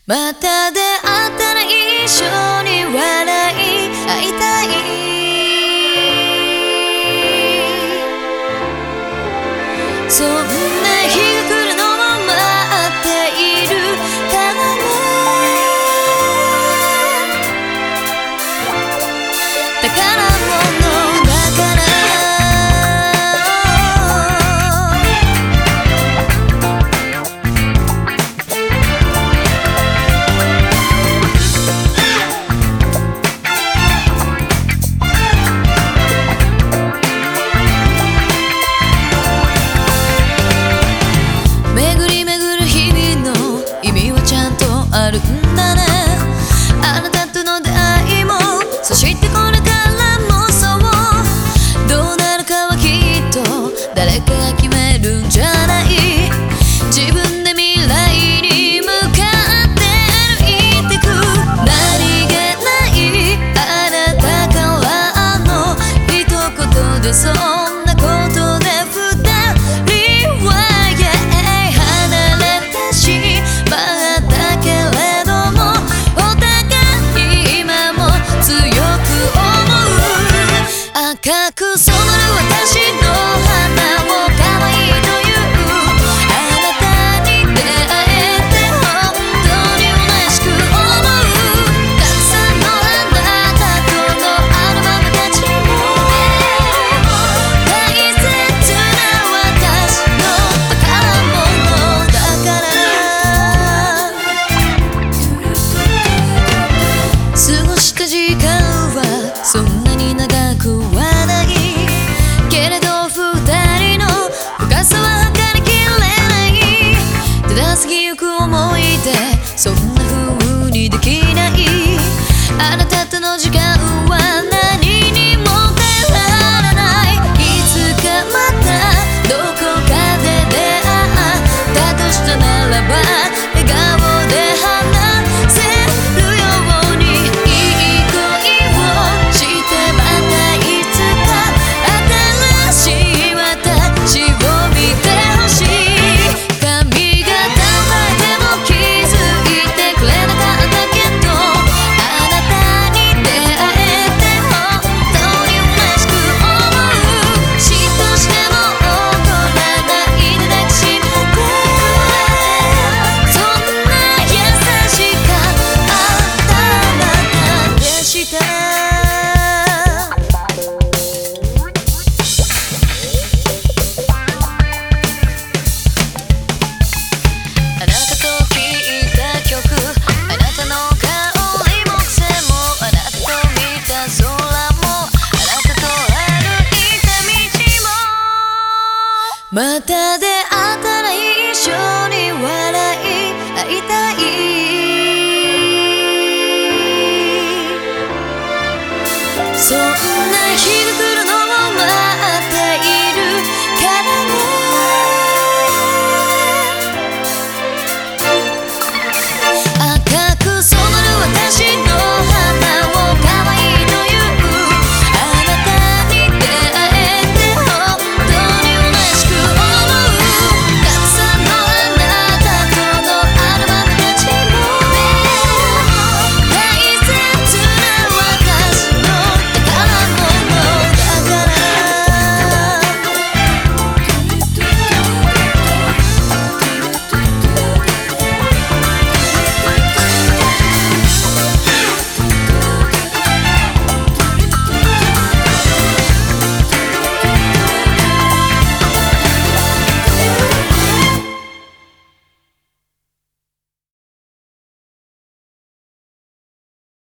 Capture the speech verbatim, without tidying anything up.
また出会ったら一緒に笑い合いたい。そんな日が来るのを待っているからね。宝物だからあるんだね。あなたとの出会いも、そしてこれからもそう。どうなるかはきっと誰かが決めるんじゃない。自分で未来に向かって歩いてく。何気ないあなたからの一言で、そんなことで二人は離れてしまった。赤く染まる私の花を可愛いというあなたに出会えて本当に嬉しく思う。たくさんのあなたとのアルバムたちも大切な私の宝物だから。過ごした時間はそんなに長くはけれど二人の深さは測りきれない。ただ過ぎゆく思い出、そんな風にできない。あなたとの時間は何にも変えられない。いつかまたどこかで出会ったとしたならば、笑顔で話せるようにいい恋をしてまたいつか私を見てほしい。髪型変えても気づいてくれなかったけど、あなたに出会えて本当に嬉しく思う。嫉妬しても怒らないで抱きしめて、そんな優しかったあなたでした。また出会ったら一緒に笑い合いたい。そんな